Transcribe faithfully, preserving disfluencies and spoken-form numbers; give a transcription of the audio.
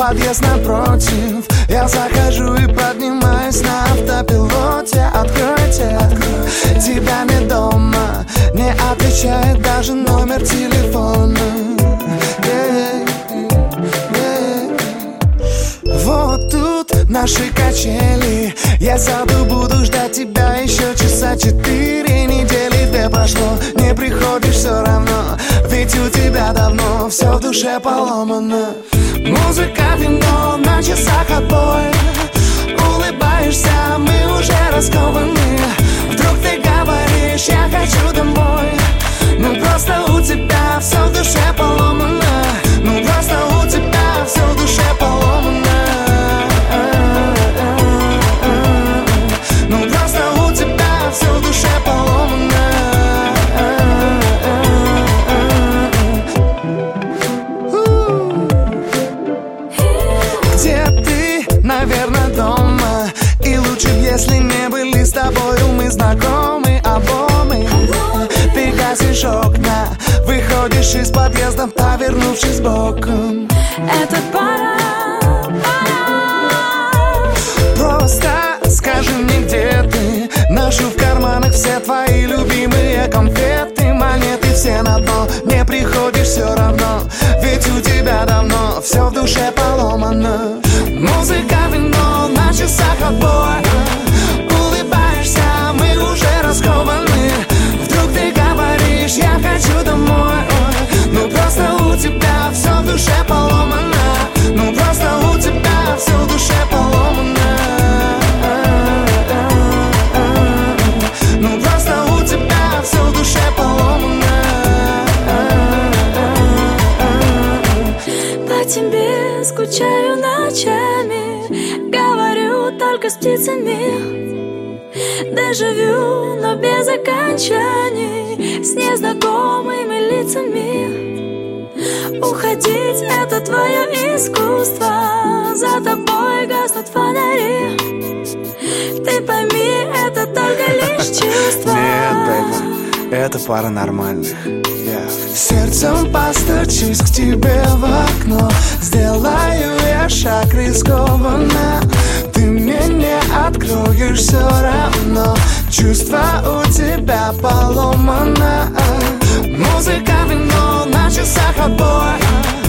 подъезд напротив. Я захожу и поднимаюсь на автопилоте. Откройте, открой, тебя не дома. Не отвечает даже номер телефона. yeah, yeah. Вот тут наши качели. Я сяду, буду ждать тебя еще часа четыре. Недели две прошло, не приходишь все равно. Ведь у тебя давно все в душе поломано. Музыка, вино, на часах отбой. Улыбаешься, мы уже раскованы. Вдруг ты говоришь, я хочу домой. Ну просто у тебя все в душе поломано. Ну просто у тебя все в душе поломано. Ну просто у тебя все в душе поломано. Где ты? Наверное, дома. И лучше б, если не были с тобою мы знакомы обои. Ты гасишь окна, выходишь из подъезда, повернувшись боком. Это пора, пора. Просто скажи мне, где ты. Ношу в карманах все твои любимые конфеты. Монеты все на дно, не приходишь все равно. Ведь у тебя давно все в душе поломано. Музыка, вино, на часах отбой. Улыбаешься, мы уже раскованы. Вдруг ты говоришь, я хочу домой. Ну просто у тебя все в душе поломано. Ну просто у тебя все в душе поломано. Ну просто у тебя все в душе поломано. По тебе скучаю ночами, говорю только с птицами. Дежавю, но без окончаний, с незнакомыми лицами. Уходить — это твое искусство, за тобой гаснут фонари. Ты пойми, это только лишь чувство. Нет, бэйби, это паранормальных. yeah. Сердцем постучусь к тебе в окно. Сделаю я шаг рискованно. Ты мне не откроешь все равно. Чувство у тебя поломано. Музыка, вино, на часах отбой.